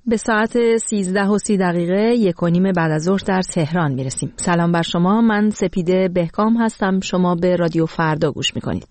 به ساعت 13:30 1:30 بعد از ظهر در تهران میرسیم. سلام بر شما، من سپیده بهکام هستم. شما به رادیو فردا گوش میکنید.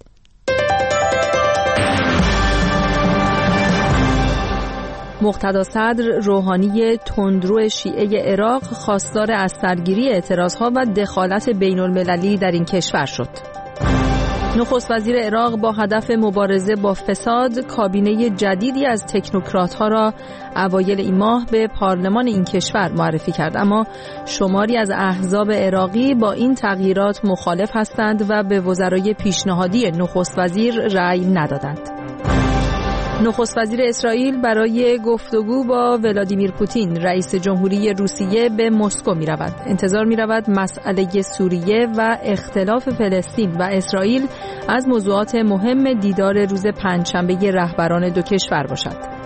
مقتدا صدر روحانی تندرو شیعه عراق خواستار از سرگیری اعتراضها و دخالت بین المللی در این کشور شد. نخست وزیر عراق با هدف مبارزه با فساد کابینه جدیدی از تکنوکرات‌ها را اوایل این ماه به پارلمان این کشور معرفی کرد، اما شماری از احزاب عراقی با این تغییرات مخالف هستند و به وزرای پیشنهادی نخست وزیر رأی ندادند. نخست وزیر اسرائیل برای گفتگو با ولادیمیر پوتین رئیس جمهوری روسیه به مسکو می رود. انتظار می رود مسئله سوریه و اختلاف فلسطین و اسرائیل از موضوعات مهم دیدار روز پنجشنبه رهبران دو کشور باشد.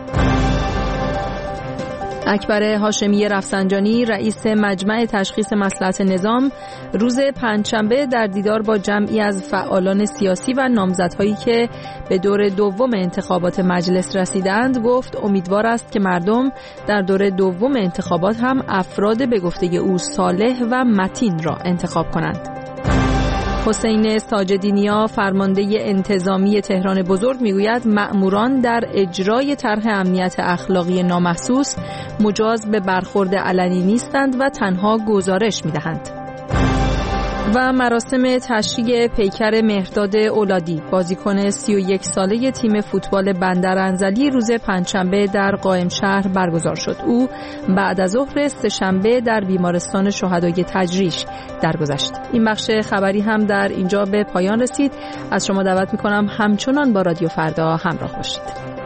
اکبر هاشمی رفسنجانی رئیس مجمع تشخیص مصلحت نظام روز پنجشنبه در دیدار با جمعی از فعالان سیاسی و نامزدهایی که به دور دوم انتخابات مجلس رسیدند گفت امیدوار است که مردم در دور دوم انتخابات هم افراد به گفته او صالح و متین را انتخاب کنند. حسین ساجدینیا فرمانده انتظامی تهران بزرگ میگوید مأموران در اجرای طرح امنیت اخلاقی نامحسوس مجاز به برخورد علنی نیستند و تنها گزارش میدهند. و مراسم تشییع پیکر مهرداد اولادی بازیکن 31 ساله تیم فوتبال بندر انزلی روز پنجشنبه در قائم شهر برگزار شد. او بعد از ظهر سه‌شنبه در بیمارستان شهدای تجریش درگذشت. این بخش خبری هم در اینجا به پایان رسید. از شما دعوت می‌کنم همچنان با رادیو فردا همراه باشید.